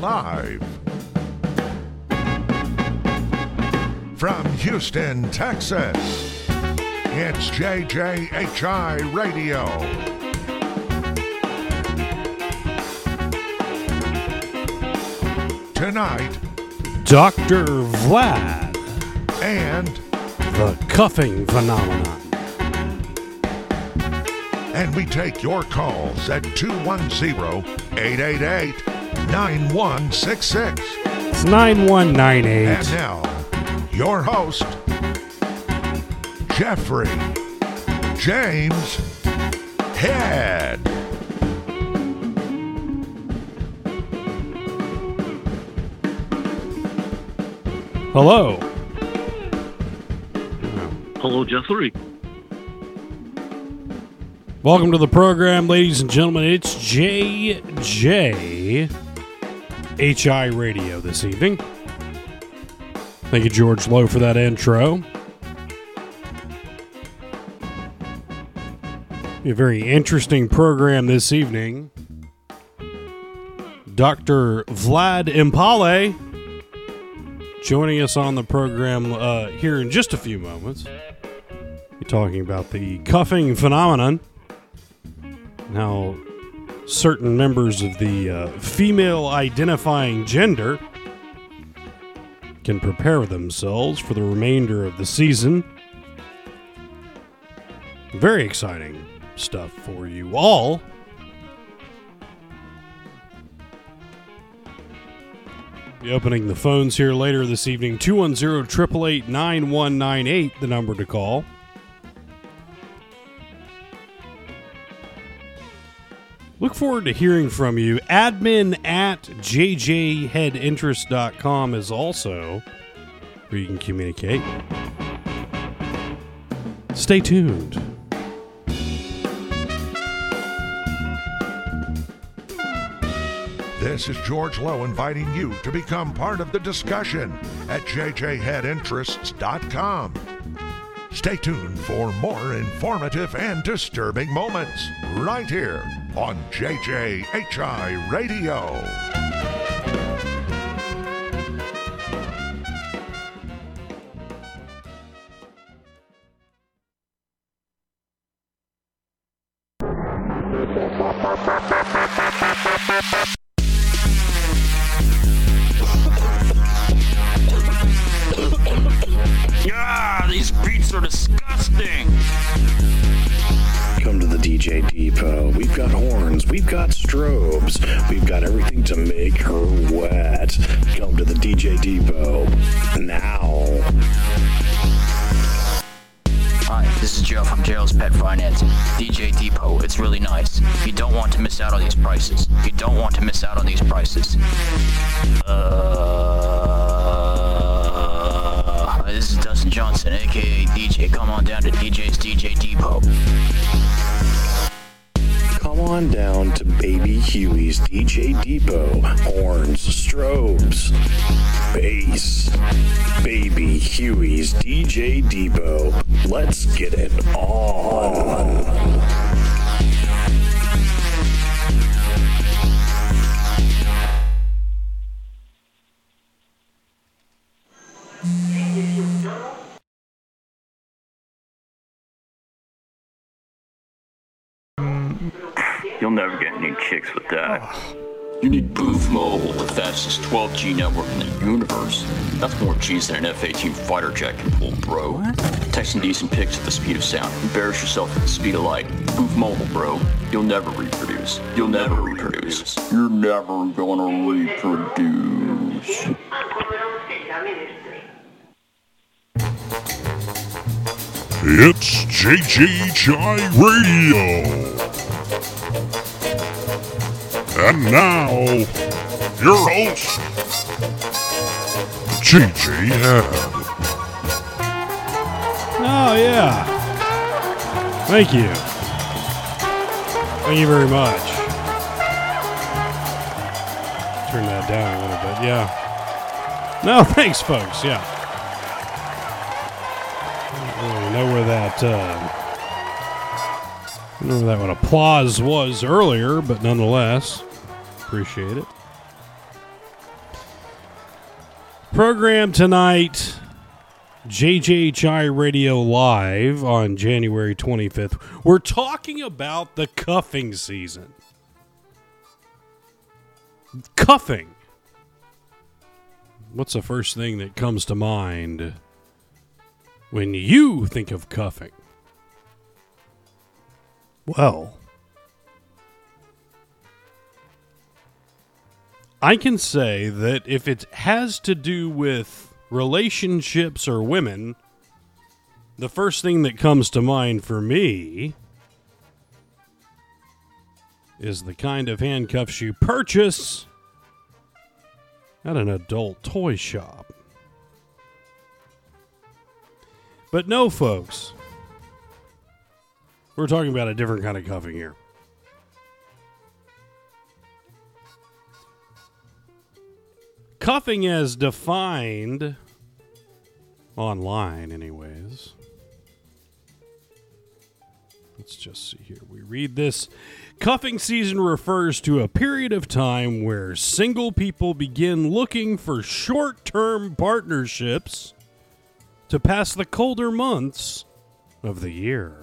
live from Houston, Texas. It's JJHI Radio. Tonight, Dr. Vlad and the cuffing phenomenon. And we take your calls at 210-888-9166. It's 9198. And now, your host, Jeffrey James Head. Hello. Hello, Jeffrey. Welcome to the program, ladies and gentlemen. It's JJHI Radio this evening. Thank you, George Lowe, for that intro. A very interesting program this evening. Dr. Vlad Impale joining us on the program here in just a few moments. We're talking about the cuffing phenomenon. How certain members of the female identifying gender can prepare themselves for the remainder of the season. Very exciting stuff for you all. Be opening the phones here later this evening. 210-888-9198, the number to call. Look forward to hearing from you. Admin at jjheadinterest.com is also where you can communicate. Stay tuned. This is George Lowe inviting you to become part of the discussion at jjheadinterests.com. Stay tuned for more informative and disturbing moments right here on JJHI Radio. Ah, these beats are disgusting. Come to the DJ Depot. We've got horns, we've got strobes, we've got everything to make her wet. Come to the DJ Depot now. Hi, this is Joe from Gerald's Pet Financing. DJ Depot, it's really nice. You don't want to miss out on these prices. You don't want to miss out on these prices. This is Dustin Johnson, aka DJ. Come on down to DJ's DJ Depot. Come on down to Baby Huey's DJ Depot. Horns, strobes, bass. Baby Huey's DJ Depot. Let's get it on. You'll never get any kicks with that. You need Booth Mobile, the fastest 12G network in the universe. That's more G's than an F-18 fighter jet can pull, bro. What? Texting decent pics at the speed of sound. Embarrass yourself at the speed of light. Booth Mobile, bro. You'll never reproduce. You'll never reproduce. You're never gonna reproduce. It's JJHI Radio. And now, your host, JJ Head. Oh, yeah. Thank you. Thank you very much. Turn that down a little bit, yeah. No, thanks, folks, yeah. I don't really know where that, I don't know what applause was earlier, but nonetheless, appreciate it. Program tonight, JJHI Radio Live on January 25th. We're talking about the cuffing season. Cuffing. What's the first thing that comes to mind when you think of cuffing? Well, I can say that if it has to do with relationships or women, the first thing that comes to mind for me is the kind of handcuffs you purchase at an adult toy shop. But no, folks, we're talking about a different kind of cuffing here. Cuffing as defined online, anyways. Let's just see here. We read this. Cuffing season refers to a period of time where single people begin looking for short-term partnerships to pass the colder months of the year.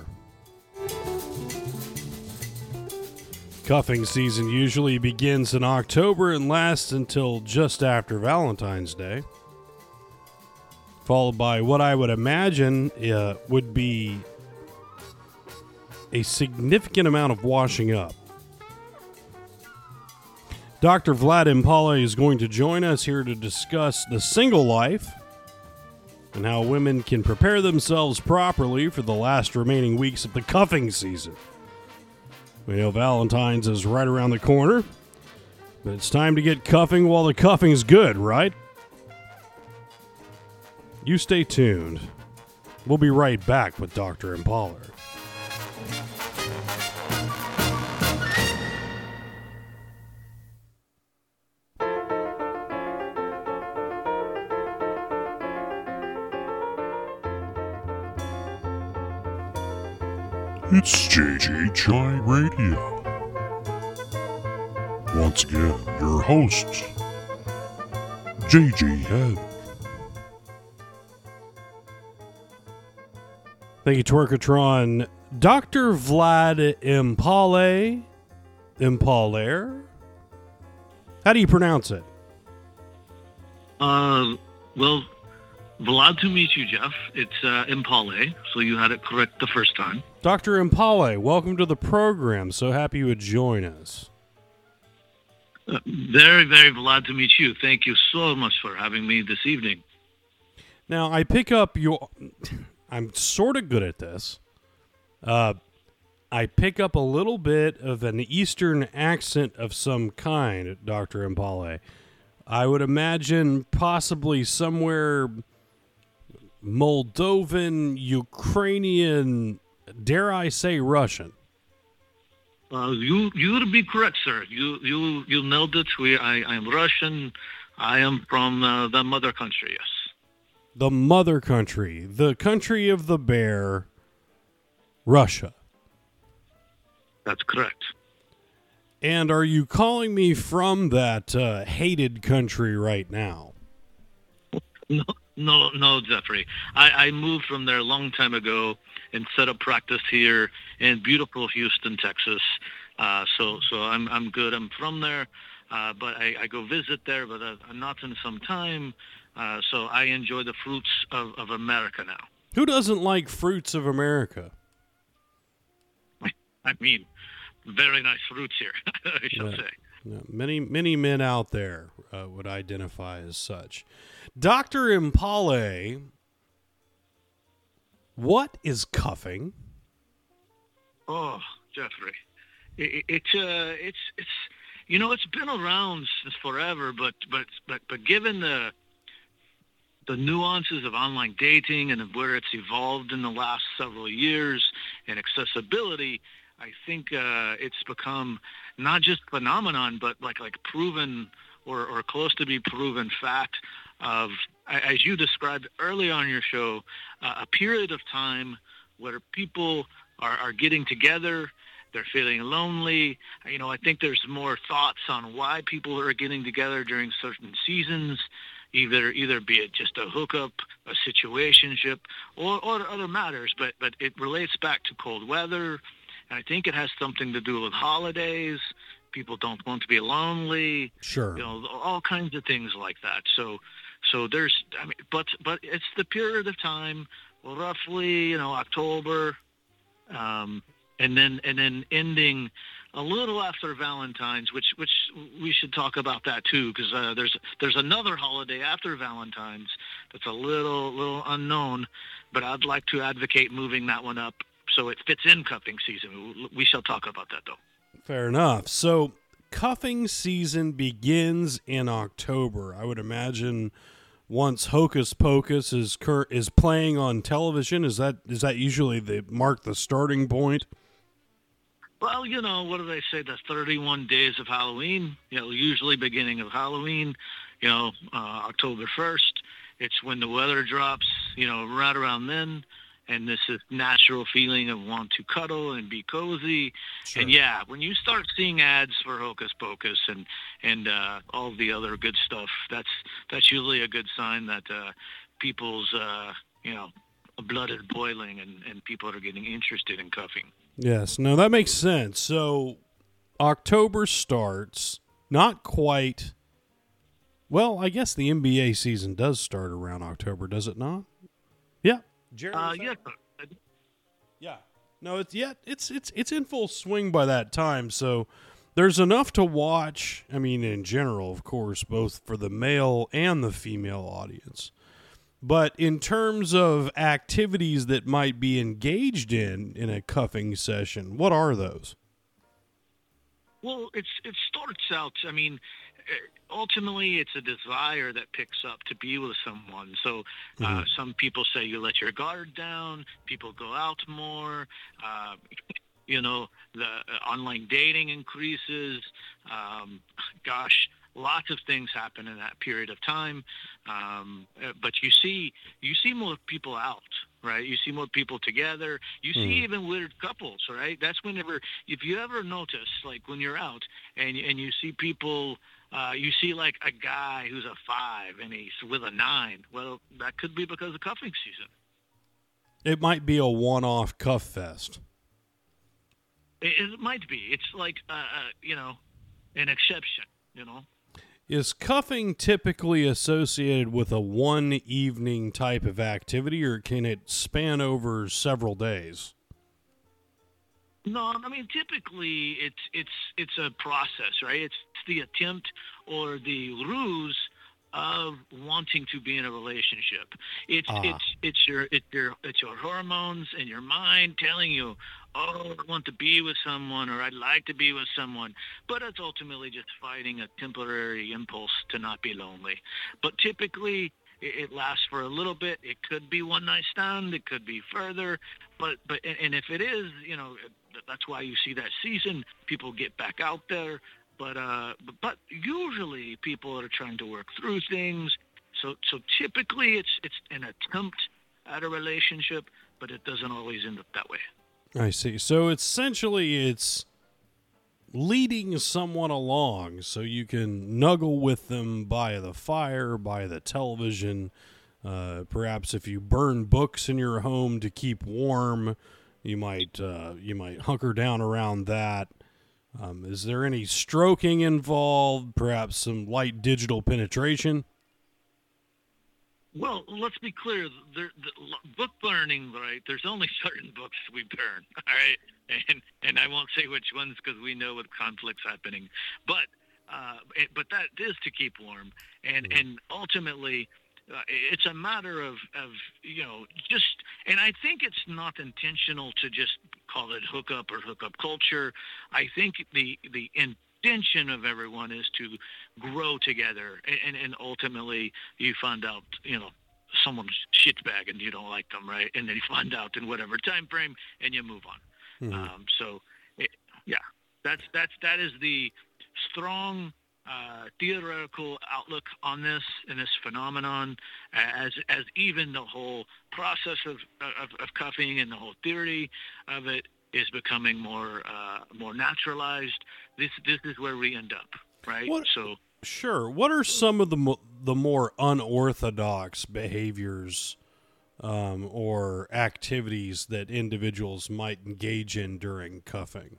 Cuffing season usually begins in October and lasts until just after Valentine's Day, followed by what I would imagine would be a significant amount of washing up. Dr. Vlad Impale is going to join us here to discuss the single life and how women can prepare themselves properly for the last remaining weeks of the cuffing season. We know Valentine's is right around the corner, but it's time to get cuffing while the cuffing's good, right? You stay tuned. We'll be right back with Dr. Impale. It's JJHI Radio. Once again, your hosts, JJ Head. Thank you, Twerkatron. Dr. Vlad Impale. Impale? How do you pronounce it? Well, Vlad to meet you, Jeff. It's Impale, so you had it correct the first time. Dr. Impale, welcome to the program. So happy you would join us. Very, very glad to meet you. Thank you so much for having me this evening. Now, I pick up your... I'm sort of good at this. I pick up a little bit of an Eastern accent of some kind, Dr. Impale. I would imagine possibly somewhere Moldovan, Ukrainian, dare I say Russian. You would be correct, sir. You nailed it. I'm Russian. I am from the mother country, yes. The mother country, the country of the bear, Russia. That's correct. And are you calling me from that hated country right now? No, Jeffrey. I moved from there a long time ago and set up practice here in beautiful Houston, Texas. So I'm good. I'm from there, but I go visit there, but I'm not in some time. So I enjoy the fruits of America now. Who doesn't like fruits of America? I mean, very nice fruits here, I shall say. Yeah, many men out there would identify as such. Dr. Impale, what is cuffing? Oh, Jeffrey, it's it's been around since forever, but given the nuances of online dating and of where it's evolved in the last several years and accessibility, I think it's become not just phenomenon, but like proven or close to be proven fact of, as you described early on your show, a period of time where people are getting together, they're feeling lonely. I think there's more thoughts on why people are getting together during certain seasons. either be it just a hookup, a situationship, or other matters. But it relates back to cold weather, and I think it has something to do with holidays. People don't want to be lonely. Sure. All kinds of things like that. So there's, but it's the period of time, roughly, October, and then ending a little after Valentine's, which we should talk about that too, because there's another holiday after Valentine's that's a little unknown, but I'd like to advocate moving that one up so it fits in cuffing season. We shall talk about that though. Fair enough. So cuffing season begins in October. I would imagine once Hocus Pocus is playing on television, is that usually the starting point? Well, what do they say? The 31 days of Halloween, usually beginning of Halloween, October 1st. It's when the weather drops, right around then. And this is natural feeling of want to cuddle and be cozy. Sure. And yeah, when you start seeing ads for Hocus Pocus and all the other good stuff, that's usually a good sign that people's blood is boiling and people are getting interested in cuffing. Yes, no, that makes sense. So October starts, not quite. Well, I guess the NBA season does start around October, does it not? Yeah. Yeah. Yeah. No, it's in full swing by that time. So there's enough to watch. I mean, in general, of course, both for the male and the female audience. But in terms of activities that might be engaged in a cuffing session, what are those? Well, it starts out, ultimately it's a desire that picks up to be with someone. So some people say you let your guard down, people go out more, the online dating increases. Lots of things happen in that period of time. But you see more people out, right? You see more people together. You see even weird couples, right? That's whenever, if you ever notice, like when you're out and you see people, you see like a guy who's a 5 and he's with a 9. Well, that could be because of cuffing season. It might be a one-off cuff fest. It might be. It's like, an exception, Is cuffing typically associated with a one-evening type of activity, or can it span over several days? No, typically it's a process, right? It's the attempt or the ruse of wanting to be in a relationship. It's your hormones and your mind telling you, oh, I want to be with someone, or I'd like to be with someone, but it's ultimately just fighting a temporary impulse to not be lonely. But typically it lasts for a little bit. It could be one night stand, it could be further, but if it is, that's why you see that season, people get back out there. But usually people are trying to work through things. So typically it's an attempt at a relationship, but it doesn't always end up that way. I see. So essentially it's leading someone along so you can snuggle with them by the fire, by the television. Perhaps if you burn books in your home to keep warm, you might hunker down around that. Is there any stroking involved? Perhaps some light digital penetration? Well, let's be clear. The book burning, right? There's only certain books we burn, all right? And I won't say which ones because we know what conflict's happening. But that is to keep warm, and ultimately, it's a matter of just. And I think it's not intentional to just call it hookup or hookup culture. I think the intention of everyone is to grow together, and ultimately you find out someone's shitbag and you don't like them, right? And then you find out in whatever time frame and you move on. That is the strong theoretical outlook on this and this phenomenon, as even the whole process of cuffing and the whole theory of it is becoming more naturalized. This is where we end up, right? What, so Sure. What are some of the more unorthodox behaviors or activities that individuals might engage in during cuffing?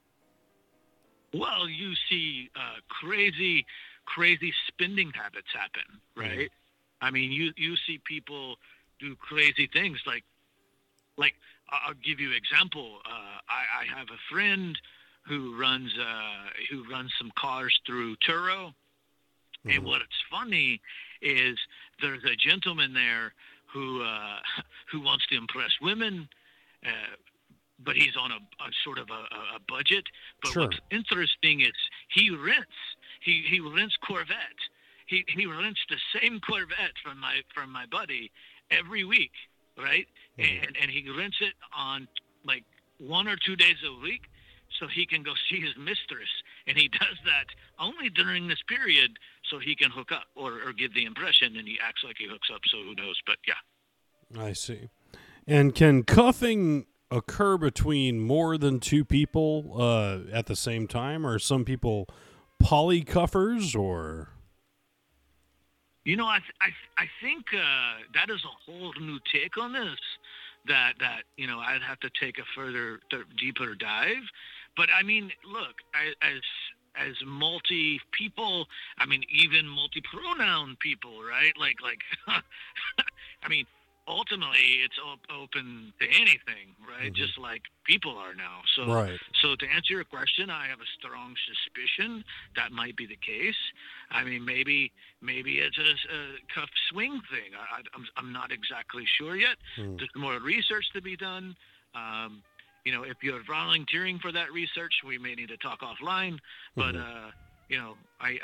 Well, you see crazy spending habits happen, right? I mean, you see people do crazy things like I'll give you an example. I have a friend who runs some cars through Turo, and what's funny is there's a gentleman there who wants to impress women, but he's on a sort of a budget. But Sure. What's interesting is he rents Corvette. He rents the same Corvette from my buddy every week, right? And he rents it on like 1 or 2 days a week, so he can go see his mistress. And he does that only during this period, so he can hook up or give the impression, and he acts like he hooks up. So who knows? But yeah. I see. And can cuffing occur between more than two people at the same time? Or are some people polycuffers, or? You know, I think that is a whole new take on this. That you know, I'd have to take a deeper dive. But I mean, look, as multi people, I mean, even multi pronoun people, right? Like, I mean, ultimately, it's open to anything, right? Just like people are now. So, Right. So to answer your question, I have a strong suspicion that might be the case. I mean, maybe it's a cuff swing thing. I'm not exactly sure yet. There's more research to be done. You know, if you're volunteering for that research, we may need to talk offline. But you know,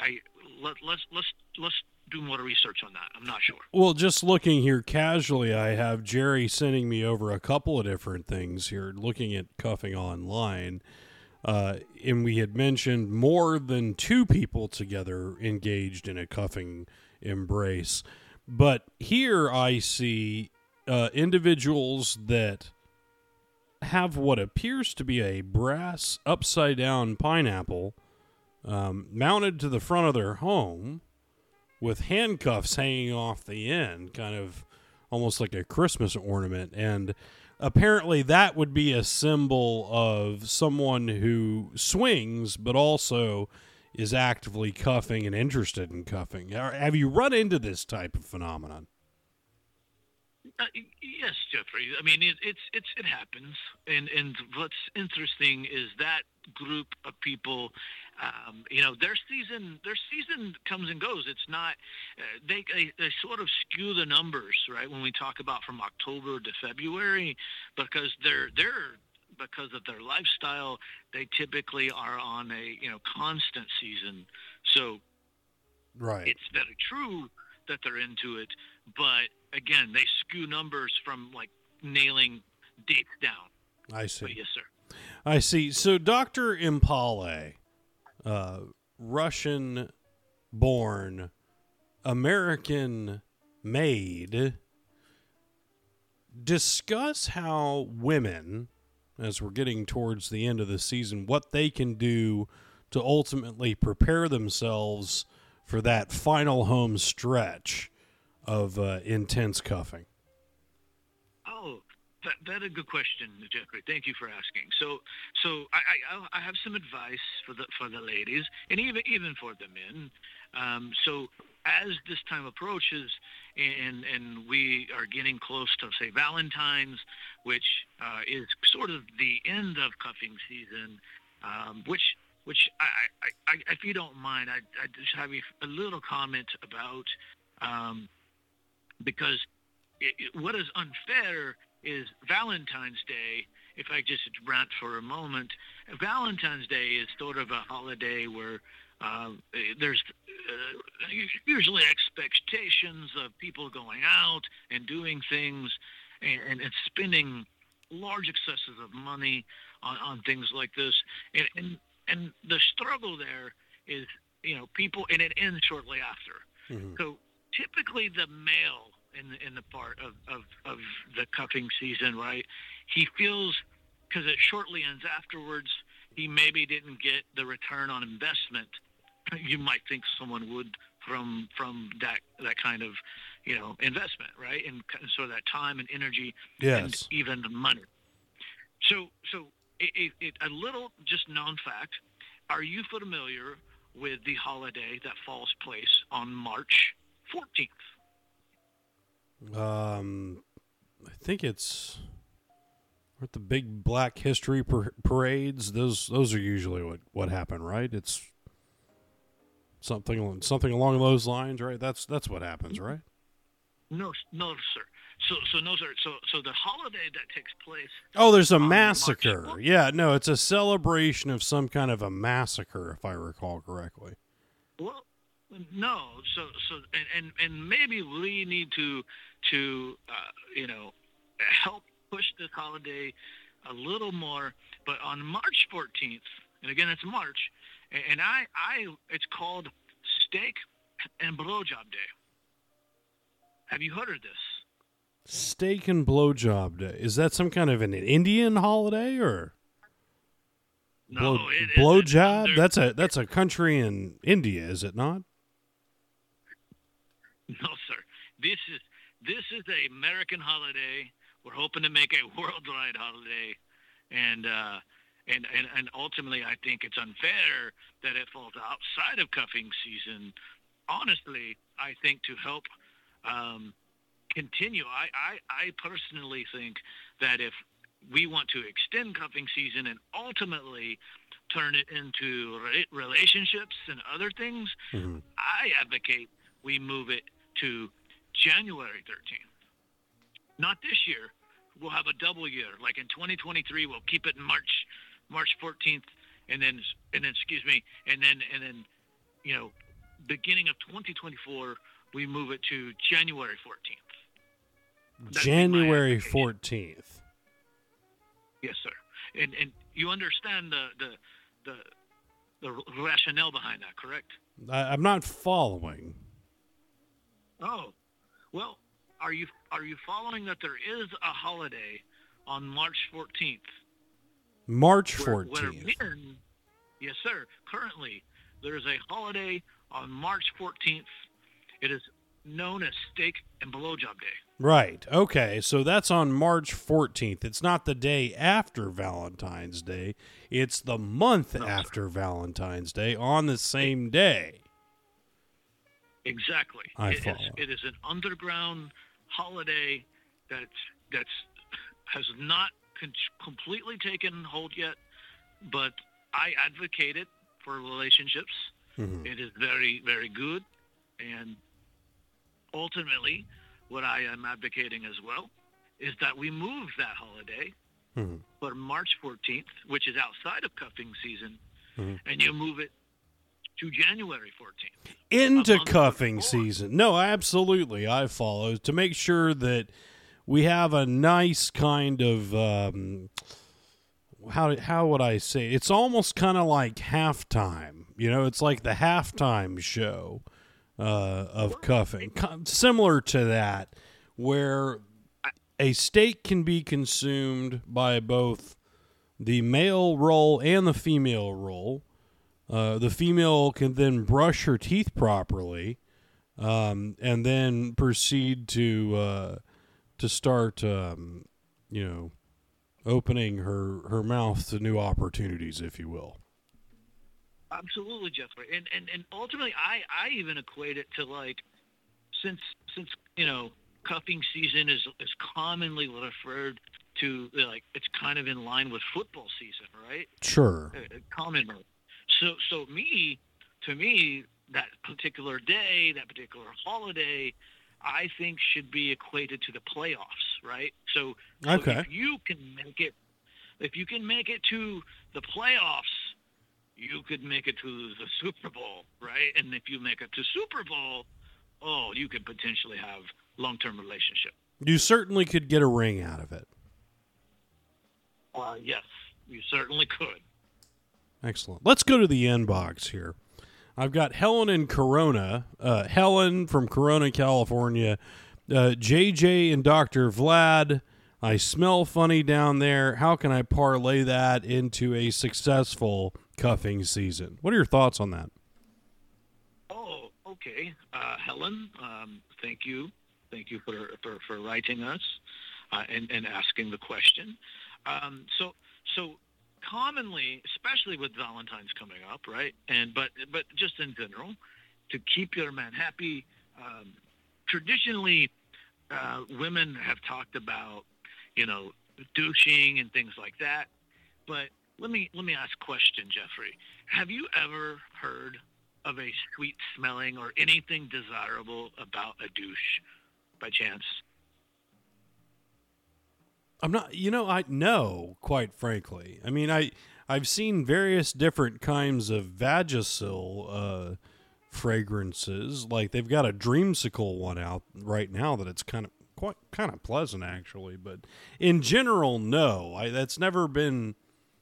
let's do more research on that. I'm not sure. Well, just looking here casually, I have Jerry sending me over a couple of different things here, looking at cuffing online. And we had mentioned more than two people together engaged in a cuffing embrace. But here I see individuals that have what appears to be a brass upside-down pineapple mounted to the front of their home with handcuffs hanging off the end, kind of almost like a Christmas ornament. And apparently that would be a symbol of someone who swings, but also is actively cuffing and interested in cuffing. Have you run into this type of phenomenon? Yes, Jeffrey. I mean, it happens, and what's interesting is that group of people, you know, their season comes and goes. It's not they sort of skew the numbers, right? When we talk about from October to February, because because of their lifestyle, they typically are on a constant season. So, right, it's very true that they're into it, but again, they skew numbers from like nailing dates down. I see. But yes, sir. I see. So Dr. Impale, Russian-born, American-made, discuss how women, as we're getting towards the end of the season, what they can do to ultimately prepare themselves for that final home stretch of intense cuffing. Oh, that's a good question, Jeffrey. Thank you for asking. So I have some advice for the ladies, and even for the men. So as this time approaches, and we are getting close to, say, Valentine's, which is sort of the end of cuffing season, which I if you don't mind, I just have a little comment about, because what is unfair is Valentine's Day. If I just rant for a moment, Valentine's Day is sort of a holiday where there's usually expectations of people going out and doing things and spending large excesses of money on things like this. And the struggle there is, people, and it ends shortly after. Mm-hmm. So typically the male in the part of the cuffing season, right, he feels, because it shortly ends afterwards, he maybe didn't get the return on investment you might think someone would from that kind of, investment, right? And so that time and energy, Yes. and even money. So a little just known fact. Are you familiar with the holiday that falls place on March 14th? I think it's with the big Black History parades. Those are usually what happen, right? It's something along those lines, right? That's what happens, right? No, sir. So no, sir. So the holiday that takes place. Oh, there's a on massacre. March 14th. Yeah, no, it's a celebration of some kind of a massacre, if I recall correctly. Well, no. So and maybe we need to help push this holiday a little more. But on March 14th, and again it's March, and I it's called Steak and Blowjob Day. Have you heard of this? Steak and Blowjob Day. Is that some kind of an Indian holiday or? No, blowjob. That's a country in India, is it not? No, sir. This is a American holiday. We're hoping to make a worldwide holiday, and ultimately, I think it's unfair that it falls outside of cuffing season. Honestly, I think to help continue, I personally think that if we want to extend cuffing season and ultimately turn it into relationships and other things, Mm-hmm. I advocate we move it to January 13th. Not this year. We'll have a double year. Like in 2023, we'll keep it in March 14th, and then beginning of 2024, we move it to January 14th. January 14th. Yes, sir. And you understand the rationale behind that, correct? I'm not following. Oh, well, are you following that there is a holiday on March 14th? March Where 14th. Yes, sir. Currently, there is a holiday on March 14th. It is known as Steak and Blowjob Day. Right. Okay. So that's on March 14th. It's not the day after Valentine's Day. It's the month after Valentine's Day on the same day. Exactly. I follow. It is an underground holiday that's has not completely taken hold yet, but I advocate it for relationships. Mm-hmm. It is very, very good, and ultimately, what I am advocating as well is that we move that holiday for March 14th, which is outside of cuffing season, and you move it to January 14th. Into cuffing season. No, absolutely. I follow to make sure that we have a nice kind of how would I say? It's almost kind of like halftime. It's like the halftime show of cuffing, similar to that, where a steak can be consumed by both the male role and the female role. The female can then brush her teeth properly, and then proceed to start, opening her mouth to new opportunities, if you will. Absolutely, Jeffrey. And ultimately, I even equate it to, like, since cuffing season is commonly referred to, like, it's kind of in line with football season, right? Sure. Commonly. So to me, that particular day, that particular holiday, I think should be equated to the playoffs, right? So okay. if you can make it to the playoffs, you could make it to the Super Bowl, right? And if you make it to Super Bowl, you could potentially have long-term relationship. You certainly could get a ring out of it. Yes, you certainly could. Excellent. Let's go to the inbox here. I've got Helen in Corona. Helen from Corona, California. JJ and Dr. Vlad, I smell funny down there. How can I parlay that into a successful cuffing season? What are your thoughts on that? Okay, Helen, thank you for writing us and asking the question. So commonly, especially with Valentine's coming up, right? But just in general, to keep your man happy, traditionally, women have talked about, douching and things like that. But let me ask a question, Jeffrey. Have you ever heard of a sweet smelling or anything desirable about a douche by chance? I'm not, I know, quite frankly. I mean, I've seen various different kinds of Vagisil fragrances. Like they've got a Dreamsicle one out right now that it's kind of pleasant actually. But in general, no. That's never been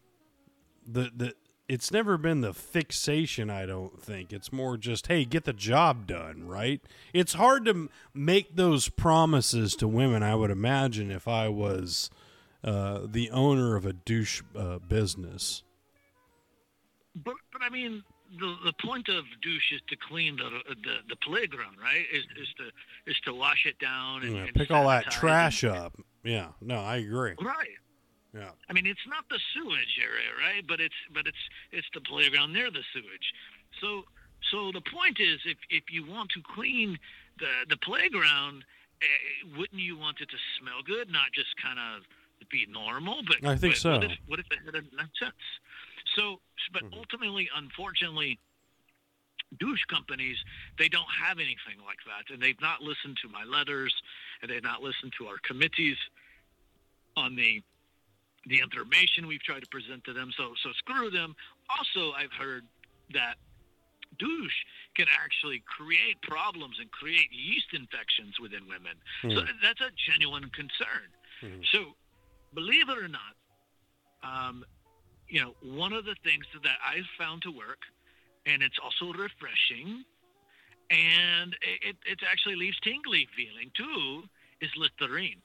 it's never been the fixation, I don't think. It's more just, hey, get the job done, right? It's hard to make those promises to women, I would imagine, if I was the owner of a douche business. But I mean, the point of douche is to clean the playground, right? Is to wash it down and pick all that trash up. Yeah, no, I agree. Right. Yeah. I mean, it's not the sewage area, right? But it's the playground near the sewage. So the point is, if you want to clean the playground, wouldn't you want it to smell good, not just kind of be normal? But I think so. What if it had that sense? So, but ultimately, unfortunately, douche companies, they don't have anything like that, and they've not listened to my letters, and they've not listened to our committees on the information we've tried to present to them. So screw them. Also, I've heard that douche can actually create problems and create yeast infections within women. So that's a genuine concern. So believe it or not, one of the things that I've found to work, and it's also refreshing, and it actually leaves tingly feeling too, is Listerine.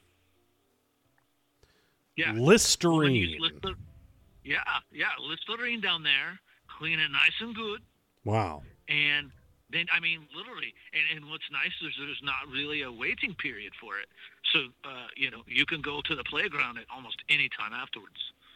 Yeah. Listerine. Listerine down there, clean it nice and good. Wow. And then, I mean, literally, and what's nice is there's not really a waiting period for it. So, you can go to the playground at almost any time afterwards.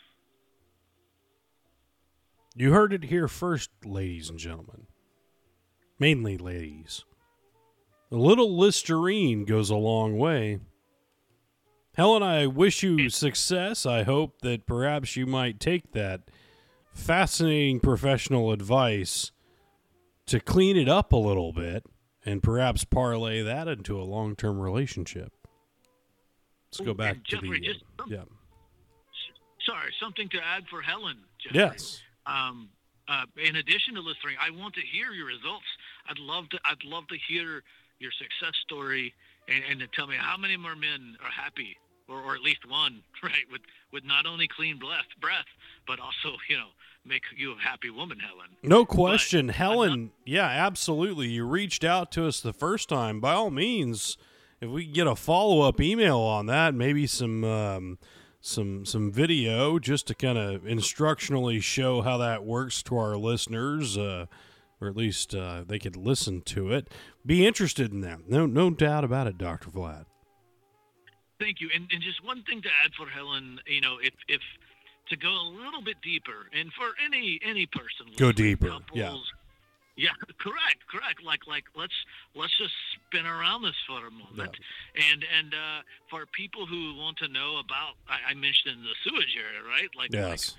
You heard it here first, ladies and gentlemen. Mainly ladies. A little Listerine goes a long way. Helen, I wish you success. I hope that perhaps you might take that fascinating professional advice to clean it up a little bit and perhaps parlay that into a long-term relationship. Let's go back to Jeffrey, the... Sorry, something to add for Helen, Jeffrey. Yes. In addition to Listerine, I want to hear your results. I'd love to hear your success story and to tell me how many more men are happy, or at least one, right, with not only clean breath, but also, make you a happy woman, Helen. No question. Helen, yeah, absolutely. You reached out to us the first time. By all means, if we can get a follow-up email on that, maybe some video just to kind of instructionally show how that works to our listeners, or at least they could listen to it. Be interested in that. No doubt about it, Dr. Vlad. Thank you. And just one thing to add for Helen, if to go a little bit deeper, and for any person, go deeper. Couples, yeah, correct. Like let's just spin around this for a moment, and for people who want to know about, I mentioned the sewage area, right? Yes.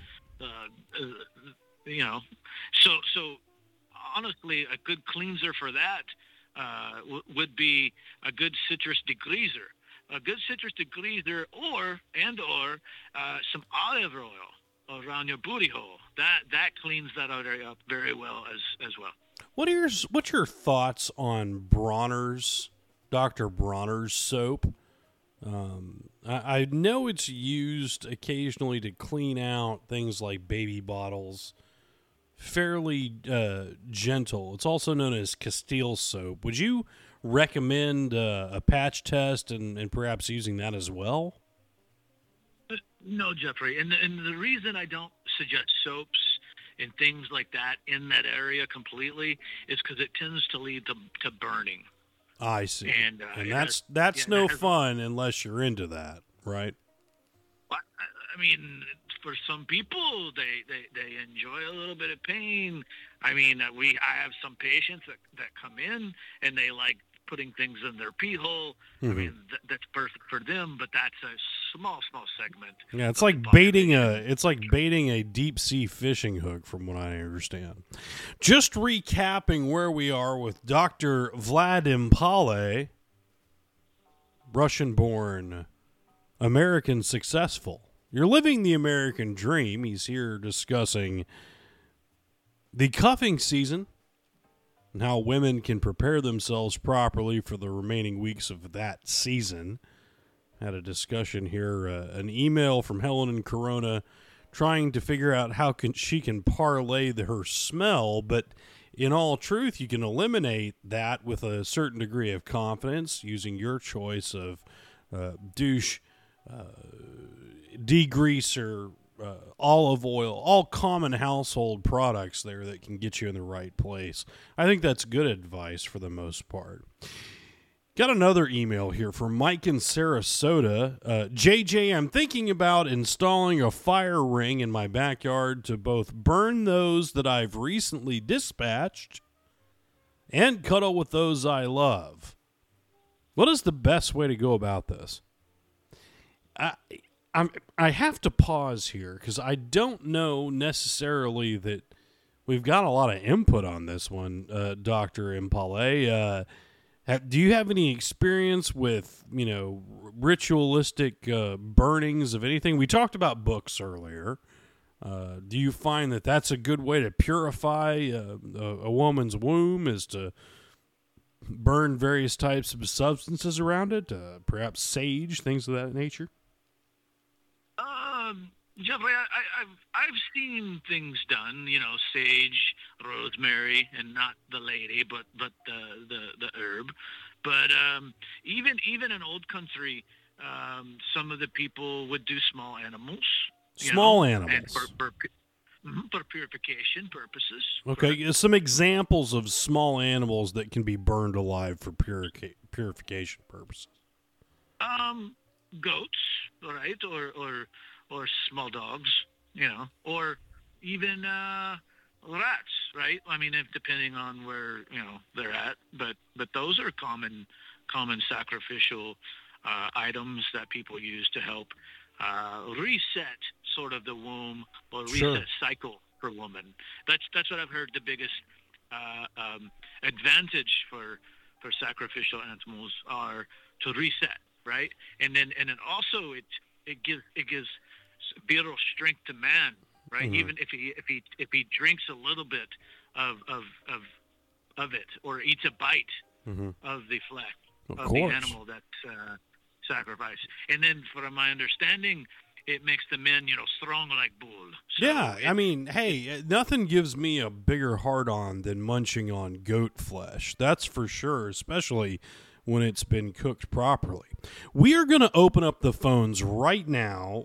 So honestly, a good cleanser for that would be a good citrus degreaser. A good citrus degreaser, or some olive oil around your booty hole. That cleans that area up very well as well. What's your thoughts on Bronner's, Dr. Bronner's soap? I know it's used occasionally to clean out things like baby bottles. Fairly gentle. It's also known as Castile soap. Would you recommend a patch test and perhaps using that as well? No, Jeffrey. And the reason I don't suggest soaps and things like that in that area completely is because it tends to lead to burning. I see. And that's no fun unless you're into that, right? I mean, for some people, they enjoy a little bit of pain. I mean, I have some patients that come in and they like putting things in their pee hole. I mean, that's perfect for them, but that's a small segment. Yeah, it's like baiting a deep sea fishing hook, from what I understand. Just recapping where we are with Dr. Vlad Impale, Russian-born, American successful. You're living the American dream. He's here discussing the cuffing season and how women can prepare themselves properly for the remaining weeks of that season. Had a discussion here, an email from Helen in Corona trying to figure out how she can parlay her smell, but in all truth, you can eliminate that with a certain degree of confidence using your choice of douche, degreaser, olive oil, all common household products there that can get you in the right place. I think that's good advice for the most part. Got another email here from Mike in Sarasota. JJ, I'm thinking about installing a fire ring in my backyard to both burn those that I've recently dispatched and cuddle with those I love. What is the best way to go about this? I have to pause here because I don't know necessarily that we've got a lot of input on this one, Dr. Impale. Do you have any experience with, ritualistic burnings of anything? We talked about books earlier. Do you find that that's a good way to purify a woman's womb, is to burn various types of substances around it, perhaps sage, things of that nature? Jeffrey, I've seen things done, sage, rosemary, and not the lady, but the herb. But even in old country, some of the people would do small animals. Small animals. And for purification purposes. Okay, some examples of small animals that can be burned alive for purification purposes. Goats, right, or small dogs, or even rats, right? I mean, depending on where they're at, but those are common sacrificial items that people use to help reset sort of the womb or reset cycle for women. That's what I've heard. The biggest advantage for sacrificial animals are to reset, right? And then also it gives virile strength to man, right? Mm-hmm. Even if he drinks a little bit of it or eats a bite of the flesh of the animal that's sacrificed. And then, from my understanding, it makes the men, strong like bull. So yeah, I mean, hey, nothing gives me a bigger hard-on than munching on goat flesh. That's for sure, especially when it's been cooked properly. We are going to open up the phones right now,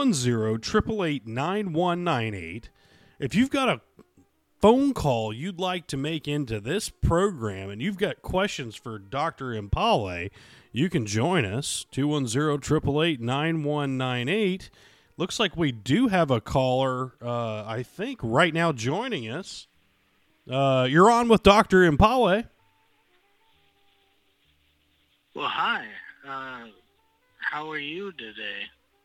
210-888-9198. If you've got a phone call you'd like to make into this program and you've got questions for Dr. Impale, you can join us, 210-888-9198. Looks like we do have a caller, I think, right now joining us. You're on with Dr. Impale. Well, hi. How are you today?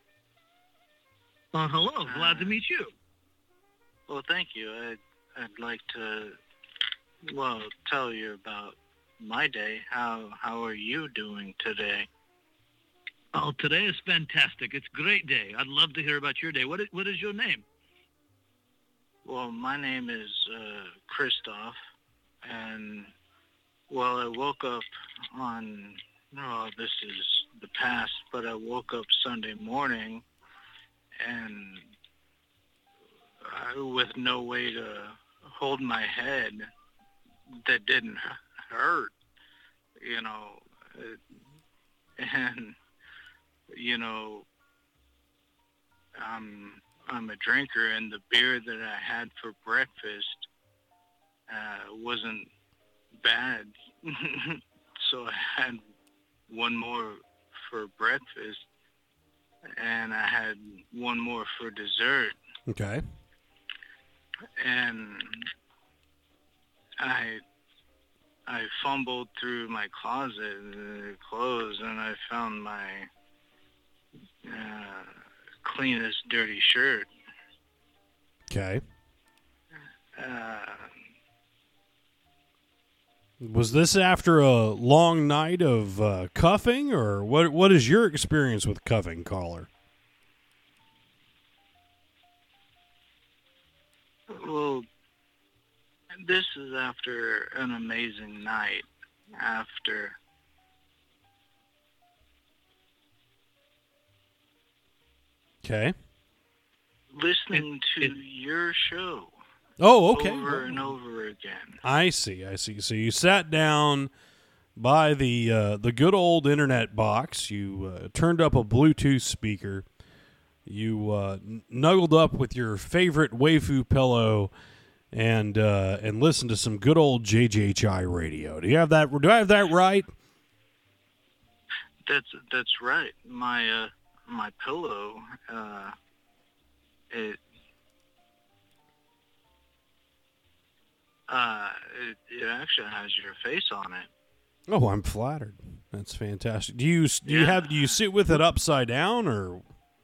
Hello. Glad to meet you. Well, thank you. I'd like to, tell you about my day. How are you doing today? Oh, today is fantastic. It's a great day. I'd love to hear about your day. What is your name? Well, my name is Christoph, and, I woke up on... this is the past, but I woke up Sunday morning and with no way to hold my head that didn't hurt, and, I'm I'm a drinker, and the beer that I had for breakfast wasn't bad. So I had one more for breakfast, and I had one more for dessert. Okay. And I fumbled through my closet, clothes, and I found my cleanest dirty shirt. Okay. Was this after a long night of cuffing, or what is your experience with cuffing, caller? Well, this is after an amazing night. After Okay. listening to your show Oh, okay. over and over again. I see. So you sat down by the good old internet box. You turned up a Bluetooth speaker. You snuggled up with your favorite waifu pillow, and listened to some good old JJHI radio. Do I have that right? That's right. My pillow, it actually has your face on it. Oh, I'm flattered. That's fantastic. Do you sit with it upside down, or?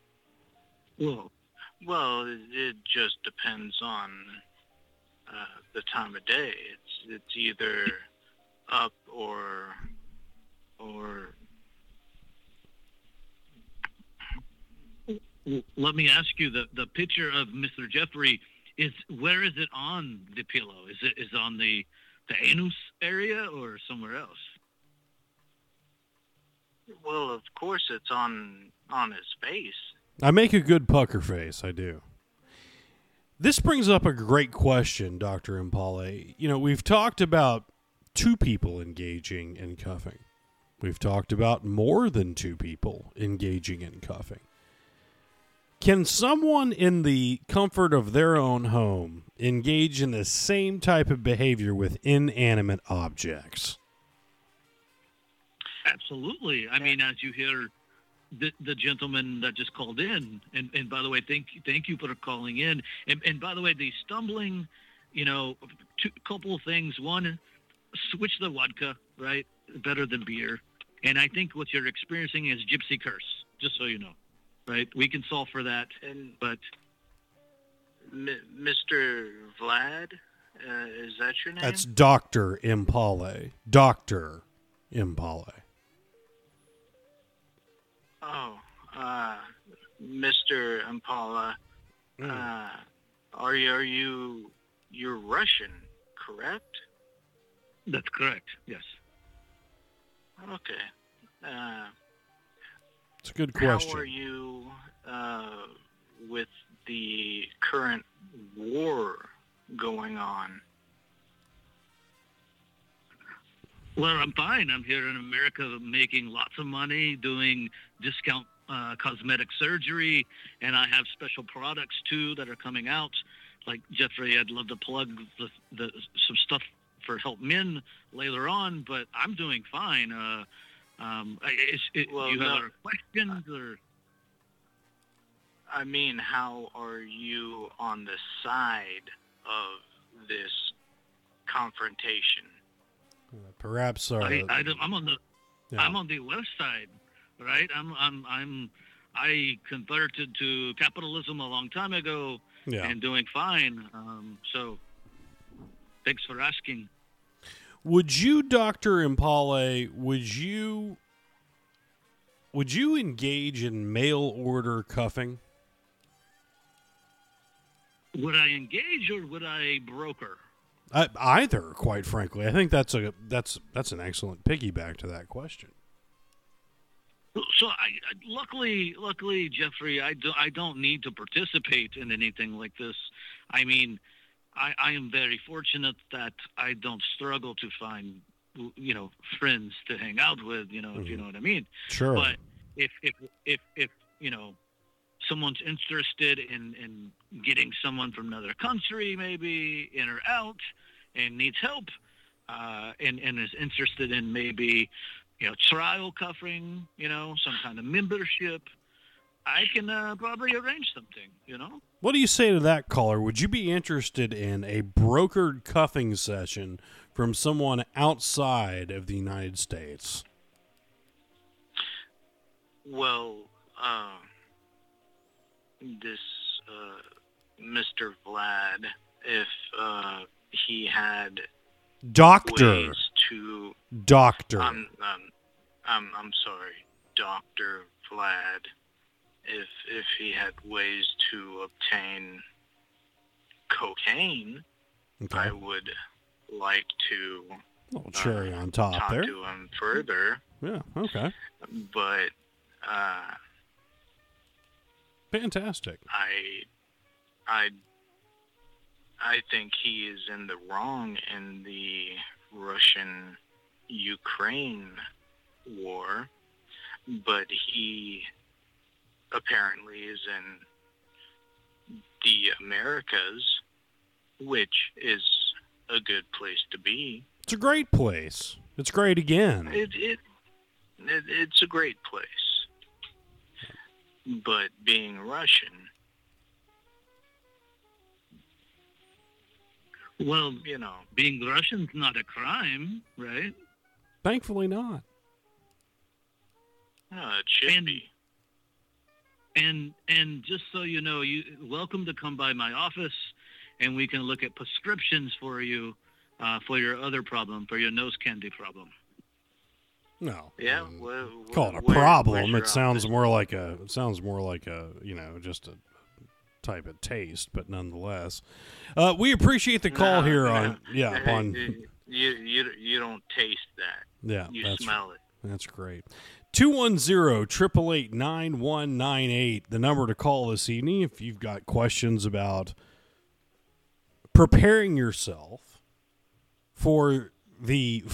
Well, it just depends on the time of day. It's either up or. Let me ask you, the picture of Mr. Jeffrey where is it on the pillow? Is it on the anus area or somewhere else? Well, of course, it's on his face. I make a good pucker face. I do. This brings up a great question, Dr. Impale. You know, we've talked about two people engaging in cuffing. We've talked about more than two people engaging in cuffing. Can someone in the comfort of their own home engage in the same type of behavior with inanimate objects? Absolutely. I mean, as you hear the gentleman that just called in, and by the way, thank you for calling in. And by the way, the stumbling, couple of things. One, switch the vodka, right? Better than beer. And I think what you're experiencing is gypsy curse, just so you know. Right, we can solve for that, but Mr. Vlad, is that your name? That's Dr. Impale. Dr. Impale. Oh, Mr. Impala, you're Russian, correct? That's correct. Yes. Okay. It's a good question. How are you with the current war going on? Well, I'm fine. I'm here in America making lots of money, doing discount cosmetic surgery, and I have special products, too, that are coming out. Like, Jeffrey, I'd love to plug some stuff for Help Men later on, but I'm doing fine. You have other questions? Or? I mean, how are you on the side of this confrontation? Perhaps I'm on the left side, right? I converted to capitalism a long time ago, and doing fine. So, thanks for asking. Would you, Dr. Impale, would you engage in mail order cuffing? Would I engage or would I broker? Either, quite frankly. I think that's an excellent piggyback to that question. So, luckily, Jeffrey, I don't need to participate in anything like this. I mean, I am very fortunate that I don't struggle to find, friends to hang out with, if you know what I mean. Sure. But if someone's interested in getting someone from another country, maybe in or out, and needs help, and is interested in maybe, trial cuffing, some kind of membership, I can probably arrange something, What do you say to that, caller? Would you be interested in a brokered cuffing session from someone outside of the United States? Well, this Mr. Vlad, if he had Doctor. ways to Doctor. I'm sorry, Dr. Vlad, if he had ways to obtain cocaine, Okay. I would like to little cherry on top talk there. to him further, Yeah, okay. but Fantastic. I think he is in the wrong in the Russian-Ukraine war, but he apparently is in the Americas, which is a good place to be. It's a great place. It's great again. It's a great place. But being Russian, Well, being Russian's not a crime, right? Thankfully not. it should be. And just so you know, you're welcome to come by my office, and we can look at prescriptions for you for your other problem, for your nose candy problem. No. Yeah, Call it a where's problem. your It sounds office? more like a just a type of taste, but nonetheless. We appreciate the call here on You don't taste that. Yeah, You smell it. That's great. 210-888-9198, the number to call this evening if you've got questions about preparing yourself for the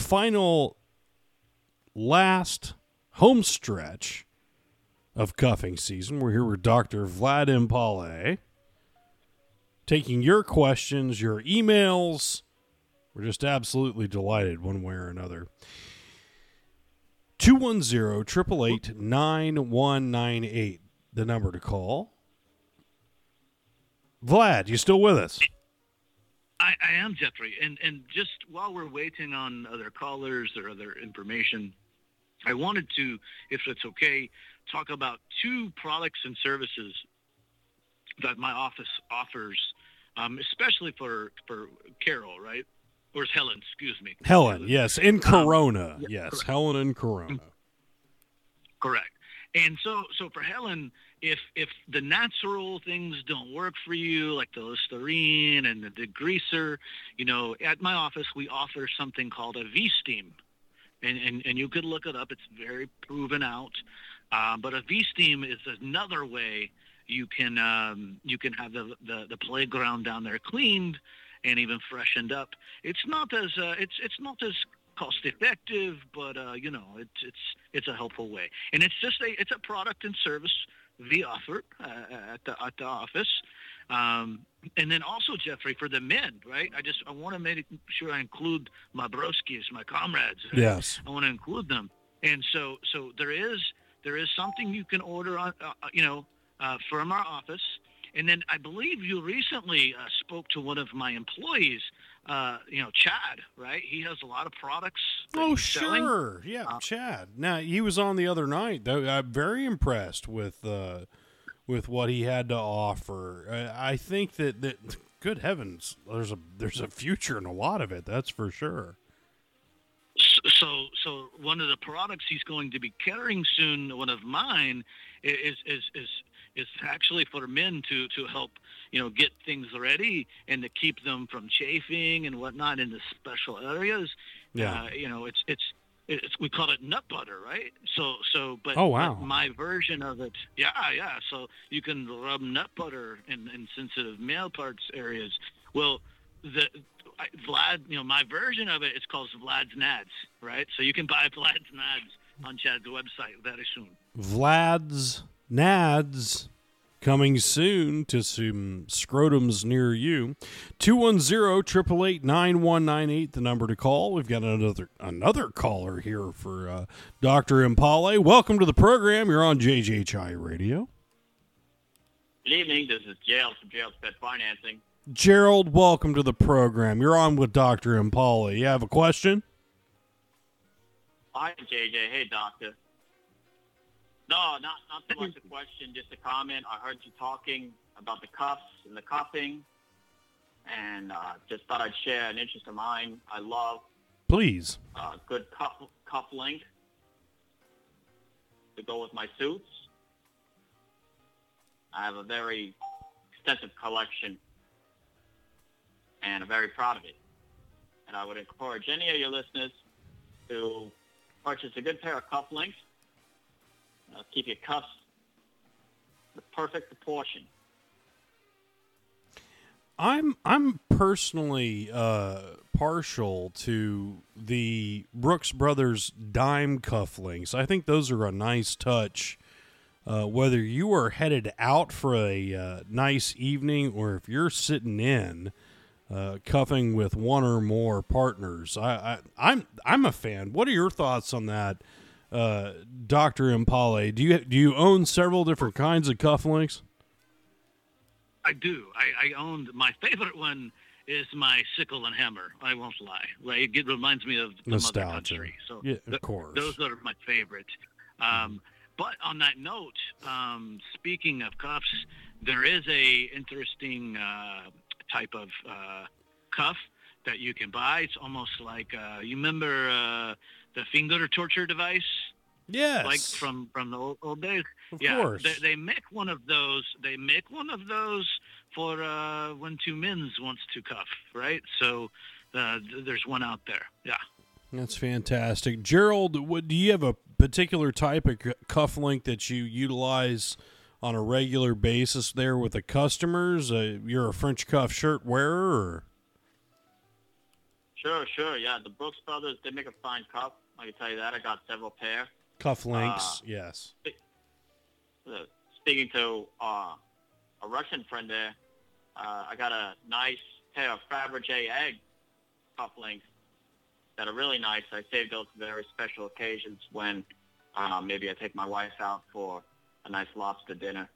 last home stretch of cuffing season. We're here with Dr. Vlad Impale, taking your questions, your emails. We're just absolutely delighted one way or another. 210-888-9198, the number to call. Vlad, you still with us? I am, Jeffrey. And just while we're waiting on other callers or other information, I wanted to, if it's okay, talk about two products and services that my office offers, especially for Carol, right? Or it's Helen, excuse me. Helen, yes, in Corona. Yes, correct. Helen in Corona. Correct. And so for Helen, if the natural things don't work for you, like the Listerine and the degreaser, at my office we offer something called a V-Steam. And you could look it up. It's very proven out. But a V-Steam is another way you can have the playground down there cleaned and even freshened up. It's not as cost effective, but it's a helpful way. And it's a product and service we offer at the office. And then also, Jeffrey, for the men, right? I want to make sure I include my broskies, my comrades. Right? Yes. I want to include them. And so there is something you can order on, from our office. And then I believe you recently spoke to one of my employees, Chad, right? He has a lot of products. Oh, he's selling. sure. Yeah, Chad. Now, he was on the other night. Though I'm very impressed with what he had to offer. I think that good heavens, there's a future in a lot of it. That's for sure. So one of the products he's going to be carrying soon, one of mine, is actually for men to help get things ready and to keep them from chafing and whatnot in the special areas. Yeah. It's we call it nut butter, right? But Oh, wow. but my version of it, yeah. So you can rub nut butter in sensitive male parts areas. Well, Vlad, my version of it is called Vlad's Nads, right? So you can buy Vlad's Nads on Chad's website very soon. Vlad's Nads. Coming soon to some scrotums near you. 210-888-9198, the number to call. We've got another caller here for Dr. Impale. Welcome to the program. You're on JJHI Radio. Good evening. This is Gerald from Gerald's Pet Financing. Gerald, welcome to the program. You're on with Dr. Impale. You have a question? Hi, JJ. Hey, doctor. No, not so much a question, just a comment. I heard you talking about the cuffs and the cuffing, and just thought I'd share an interest of mine. I love Please. Good cuff length to go with my suits. I have a very extensive collection, and I'm very proud of it. And I would encourage any of your listeners to purchase a good pair of cuff links. Keep your cuffs the perfect proportion. I'm personally partial to the Brooks Brothers dime cufflinks. I think those are a nice touch. Whether you are headed out for a nice evening or if you're sitting in cuffing with one or more partners, I'm a fan. What are your thoughts on that, Dr. Impale? Do you own several different kinds of cufflinks? I do. I owned my favorite one is my sickle and hammer. I won't lie. Like, it reminds me of the mother country. So yeah, of course. Those are my favorite. But on that note, speaking of cuffs, there is a interesting type of cuff that you can buy. It's almost like you remember the finger torture device? Yes. Like from the old days. Of yeah, course. They make one of those. They make one of those for when two men wants to cuff, right? So there's one out there. Yeah. That's fantastic. Gerald, do you have a particular type of cuff link that you utilize on a regular basis there with the customers? You're a French cuff shirt wearer? Or? Sure. Yeah, the Brooks Brothers, they make a fine cuff. I can tell you that. I got several pair. Cuff links, yes. Speaking to a Russian friend there, I got a nice pair of Fabergé egg cuff links that are really nice. I saved those for very special occasions when maybe I take my wife out for a nice lobster dinner.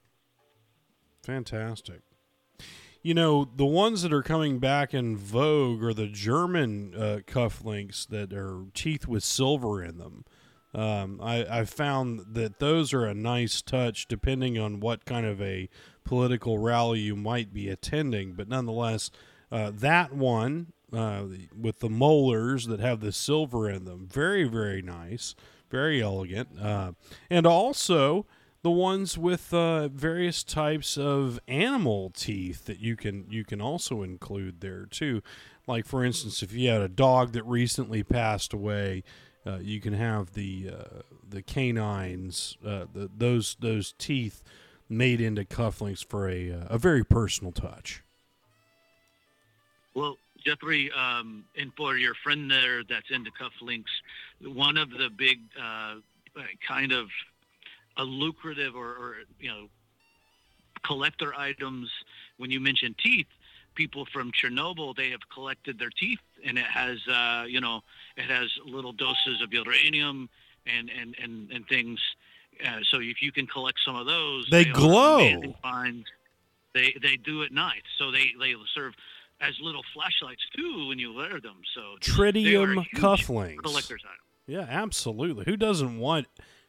Fantastic. You know, the ones that are coming back in vogue are the German cufflinks that are teeth with silver in them. I've found that those are a nice touch depending on what kind of a political rally you might be attending. But nonetheless, that one with the molars that have the silver in them, very, very nice, very elegant. And also the ones with various types of animal teeth that you can also include there too. Like, for instance, if you had a dog that recently passed away, you can have the canines, those teeth made into cufflinks for a very personal touch. Well, Jeffrey, and for your friend there that's into cufflinks, one of the big kind of a lucrative or collector items, when you mention teeth, people from Chernobyl, they have collected their teeth, and it has it has little doses of uranium and things. So if you can collect some of those, they glow. Finds. They do it nice. So they serve as little flashlights too when you wear them. So tritium cufflinks, collector's item. Yeah, absolutely. Who doesn't want?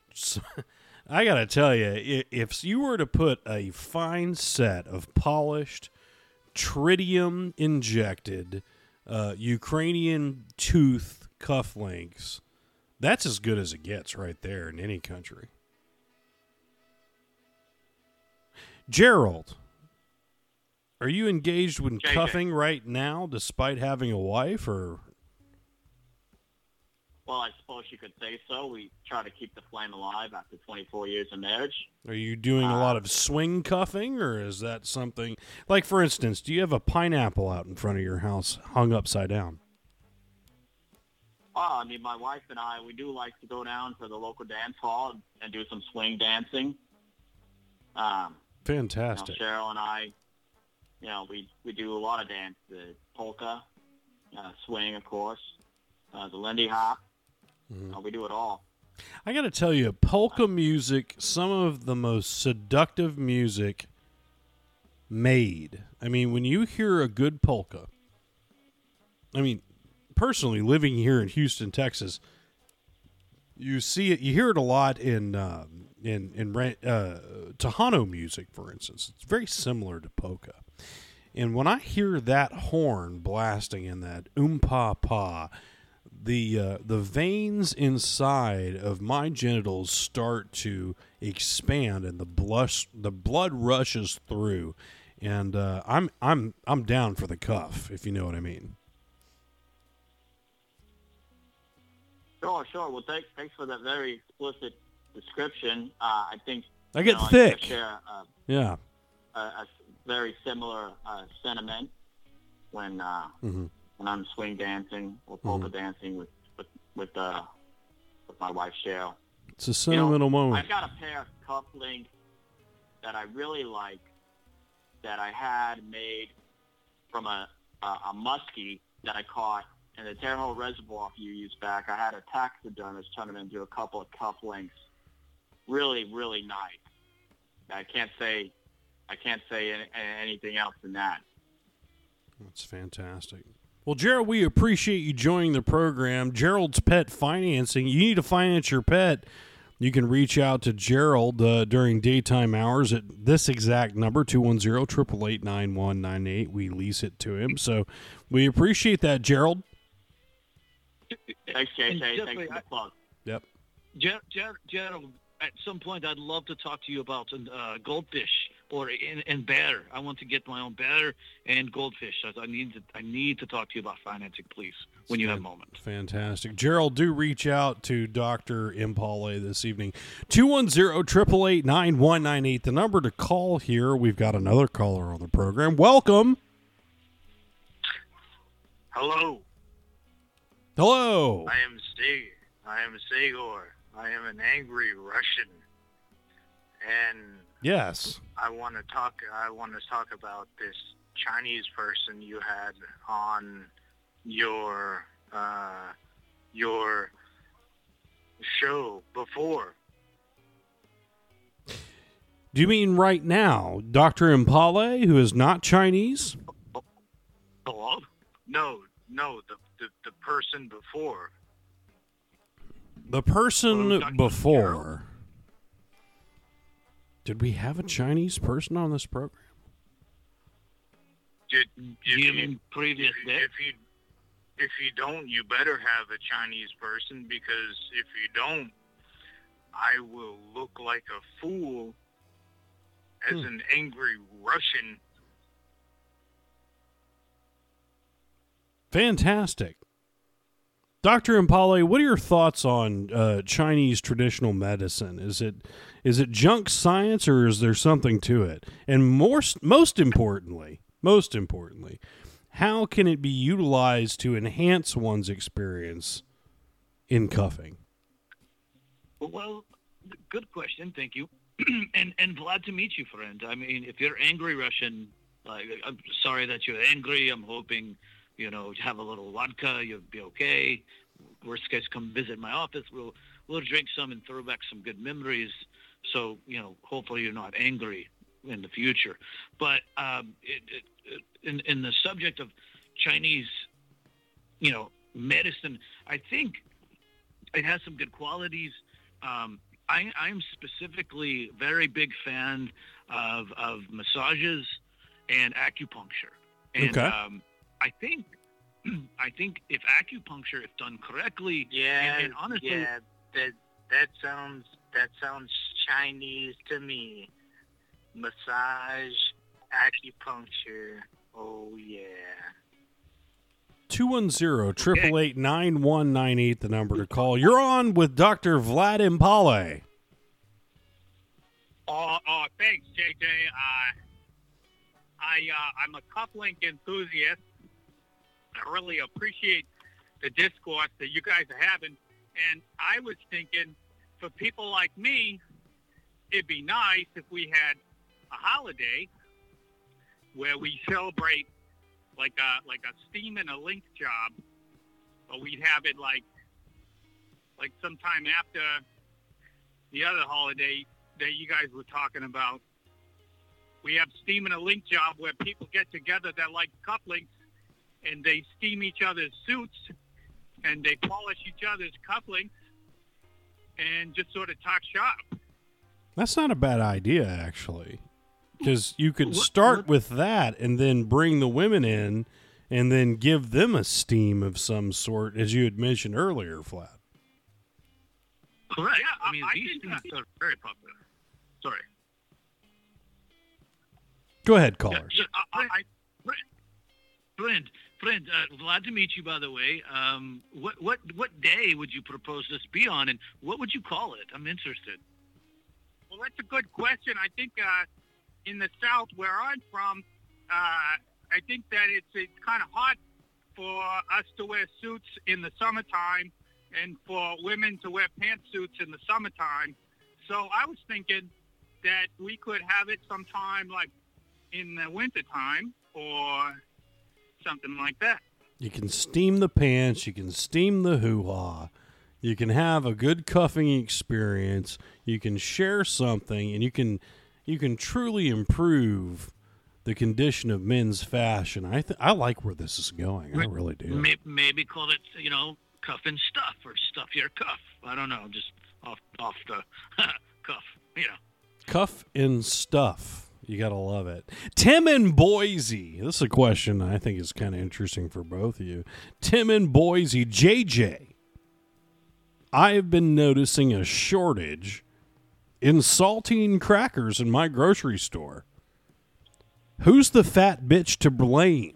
I got to tell you, if you were to put a fine set of polished, tritium-injected Ukrainian tooth cufflinks, that's as good as it gets right there in any country. Gerald, are you engaged with cuffing right now despite having a wife, or... Well, I suppose you could say so. We try to keep the flame alive after 24 years of marriage. Are you doing a lot of swing cuffing, or is that something... Like, for instance, do you have a pineapple out in front of your house hung upside down? Well, I mean, my wife and I, we do like to go down to the local dance hall and do some swing dancing. Fantastic. Cheryl and I, we do a lot of dance. The polka, swing, of course, the Lindy Hop. We do it all. I got to tell you, polka music, some of the most seductive music made. I mean, when you hear a good polka, I mean, personally, living here in Houston, Texas, you see it, you hear it a lot in Tejano music, for instance. It's very similar to polka. And when I hear that horn blasting in that pa, the veins inside of my genitals start to expand, and the blood rushes through, and I'm down for the cuff, if you know what I mean. Sure. Well, thanks for that very explicit description. I think I get thick. I share Yeah. A very similar sentiment when I'm swing dancing or polka dancing with my wife Cheryl. It's a sentimental moment. I got a pair of cufflinks that I really like that I had made from a muskie that I caught in the Terre Haute Reservoir a few years back. I had a taxidermist turn them into a couple of cufflinks. Really, really nice. I can't say anything else than that. That's fantastic. Well, Gerald, we appreciate you joining the program. Gerald's Pet Financing. You need to finance your pet. You can reach out to Gerald during daytime hours at this exact number, 210-888-9198. We lease it to him. So we appreciate that, Gerald. Thanks, JJ. Thanks for the plug. Yep. Gerald, at some point, I'd love to talk to you about goldfish or and bear. I want to get my own bear and goldfish. I need to talk to you about financing, please, when you have a moment. Fantastic. Gerald, do reach out to Dr. Impale this evening. 210-888-9198, the number to call here. We've got another caller on the program. Welcome. Hello. Hello. I am Sagor. I am an angry Russian, and yes, I want to talk about this Chinese person you had on your show before. Do you mean right now, Dr. Impale, who is not Chinese? Hello? No, the person before. The person before. Did we have a Chinese person on this program? You mean previous day? If you don't, you better have a Chinese person, because if you don't, I will look like a fool as an angry Russian. Fantastic. Dr. Impale, what are your thoughts on Chinese traditional medicine? Is it junk science, or is there something to it? And most importantly, how can it be utilized to enhance one's experience in cuffing? Well, good question. Thank you. and glad to meet you, friend. I mean, if you're angry Russian, I'm sorry that you're angry. I'm hoping, have a little vodka, you'll be okay. Worst case, come visit my office. We'll drink some and throw back some good memories. So, hopefully you're not angry in the future. But in the subject of Chinese, medicine, I think it has some good qualities. I'm specifically very big fan of massages and acupuncture. And okay. I think if acupuncture, if done correctly, and honestly, that sounds Chinese to me. Massage, acupuncture. Oh yeah. 210-888-9198, the number to call. You're on with Dr. Vlad Impale. Thanks, JJ. I'm a cufflink enthusiast. I really appreciate the discourse that you guys are having. And I was thinking, for people like me, it'd be nice if we had holiday where we celebrate like a steam and a link job, but we'd have it like sometime after the other holiday that you guys were talking about. We have steam and a link job where people get together that like cufflinks, and they steam each other's suits, and they polish each other's cufflinks, and just sort of talk shop. That's not a bad idea, actually, because you could start with that and then bring the women in and then give them a steam of some sort, as you had mentioned earlier, Vlad. Correct. Yeah, I mean, these steams are very popular. Sorry. Go ahead, caller. Friend, glad to meet you, by the way. What day would you propose this be on, and what would you call it? I'm interested. Well, that's a good question. I think in the South, where I'm from, I think that it's kind of hot for us to wear suits in the summertime and for women to wear pantsuits in the summertime. So I was thinking that we could have it sometime like in the wintertime or something like that. You can steam the pants, you can steam the hoo-ha, you can have a good cuffing experience, you can share something, and you can truly improve the condition of men's fashion. I like where this is going. I really do. Maybe call it, cuff and stuff, or stuff your cuff. I don't know, just off the cuff, Cuff and stuff. You got to love it. Tim in Boise. This is a question I think is kind of interesting for both of you. Tim in Boise. JJ, I have been noticing a shortage in saltine crackers in my grocery store. Who's the fat bitch to blame?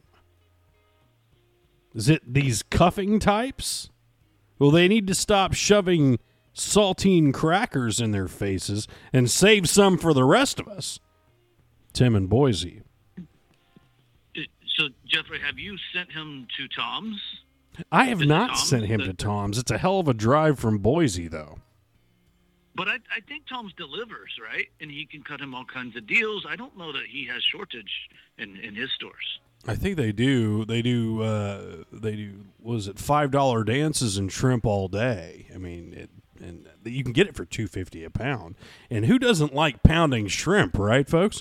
Is it these cuffing types? Well, they need to stop shoving saltine crackers in their faces and save some for the rest of us. Tim in Boise. So, Jeffrey, have you sent him to Tom's? I have not sent him to Tom's. It's a hell of a drive from Boise, though. But I think Tom's delivers, right? And he can cut him all kinds of deals. I don't know that he has shortage in his stores. I think they do. They do. Was it $5 dances and shrimp all day? I mean, and you can get it for $2.50 a pound. And who doesn't like pounding shrimp, right, folks?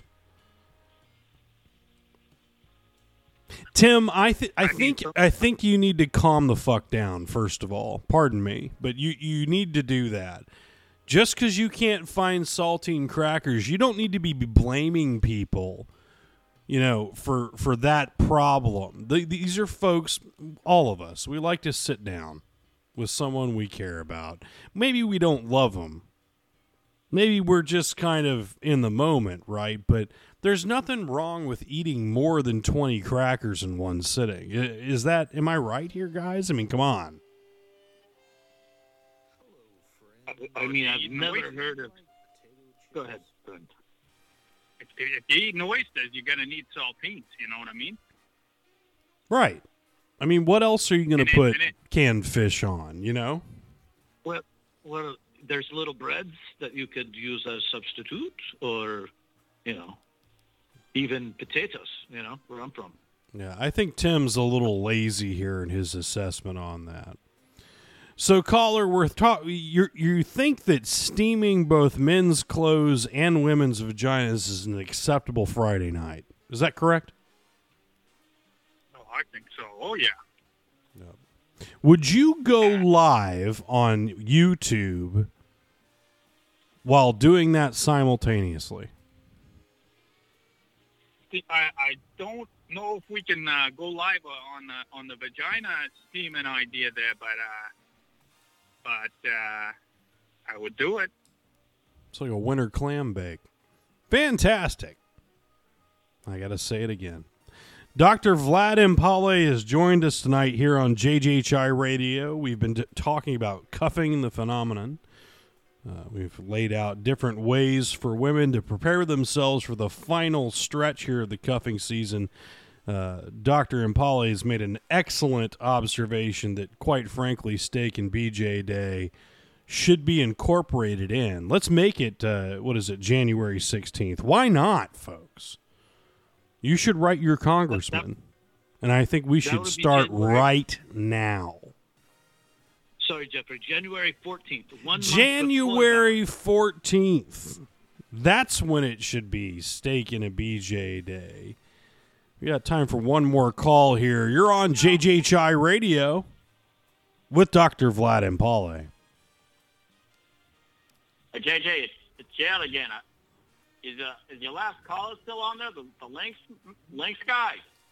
Tim, I think you need to calm the fuck down. First of all, pardon me, but you need to do that. Just because you can't find saltine crackers, you don't need to be blaming people, for that problem. These are folks, all of us, we like to sit down with someone we care about. Maybe we don't love them. Maybe we're just kind of in the moment, right? But there's nothing wrong with eating more than 20 crackers in one sitting. Am I right here, guys? I mean, come on. I mean, I've never heard of... Go ahead. If you're eating oysters, you're going to need saltines, you know what I mean? Right. I mean, what else are you going to put canned fish on, Well, there's little breads that you could use as substitute, or, even potatoes, where I'm from. Yeah, I think Tim's a little lazy here in his assessment on that. So, caller, you think that steaming both men's clothes and women's vaginas is an acceptable Friday night. Is that correct? Oh, I think so. Oh, yeah. Yep. Would you go live on YouTube while doing that simultaneously? I don't know if we can go live on the vagina steaming idea there, but I would do it. It's like a winter clam bake. Fantastic. I got to say it again. Dr. Vlad Impale has joined us tonight here on JJHI Radio. We've been talking about cuffing the phenomenon. We've laid out different ways for women to prepare themselves for the final stretch here of the cuffing season. Dr. Impale has made an excellent observation that, quite frankly, Steak and BJ Day should be incorporated in. Let's make it, January 16th. Why not, folks? You should write your congressman. And I think we should start right now. Sorry, Jeffrey. January 14th. January 14th. That's when it should be Steak and a BJ Day. We got time for one more call here. You're on JJHI Radio with Dr. Vlad Impale. Hey, JJ, it's Jed again. Is your last caller still on there? The Lynx guy?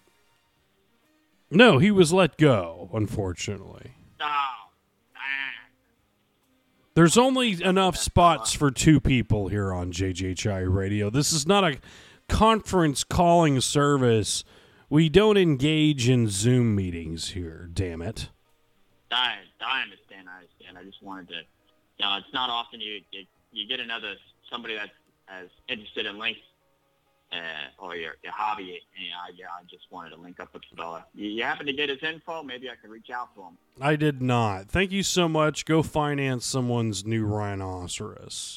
No, he was let go, unfortunately. Oh, man. There's only enough spots for two people here on JJHI Radio. This is not a conference calling service. We don't engage in Zoom meetings here, damn it. I understand. I just wanted to, it's not often you get somebody that's as interested in Lynx or your hobby. I just wanted to link up with the fella. You happen to get his info? Maybe I could reach out to him. I did not. Thank you so much. Go finance someone's new rhinoceros.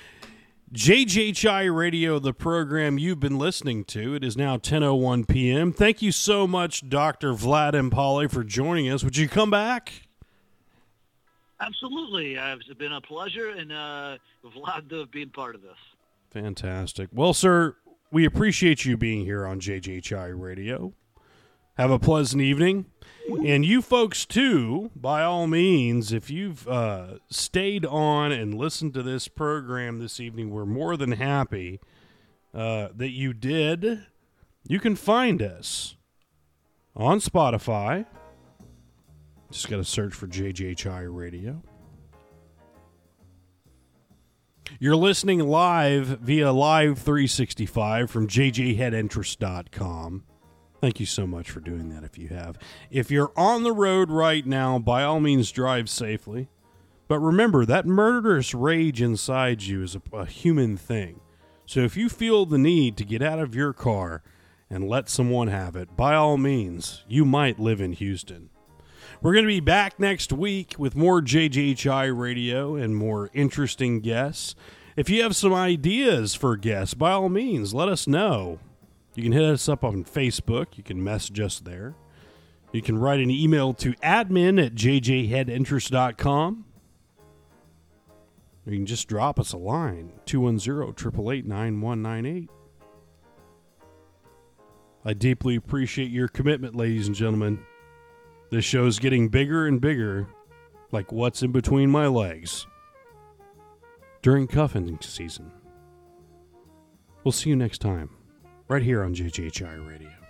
JJHI Radio, the program you've been listening to. It is now 10:01 p.m. Thank you so much, Dr. Vlad Impale, for joining us. Would you come back? Absolutely. It's been a pleasure, and Vlad being part of this. Fantastic. Well, sir, we appreciate you being here on JJHI Radio. Have a pleasant evening. And you folks, too, by all means, if you've stayed on and listened to this program this evening, we're more than happy that you did. You can find us on Spotify. Just got to search for JJHI Radio. You're listening live via Live 365 from jjheadinterest.com. Thank you so much for doing that if you have. If you're on the road right now, by all means, drive safely. But remember, that murderous rage inside you is a human thing. So if you feel the need to get out of your car and let someone have it, by all means, you might live in Houston. We're going to be back next week with more JJHI Radio and more interesting guests. If you have some ideas for guests, by all means, let us know. You can hit us up on Facebook. You can message us there. You can write an email to admin@jjheadinterest.com. Or you can just drop us a line, 210-888-9198. I deeply appreciate your commitment, ladies and gentlemen. This show's getting bigger and bigger, like what's in between my legs during cuffing season. We'll see you next time, right here on JJHI Radio.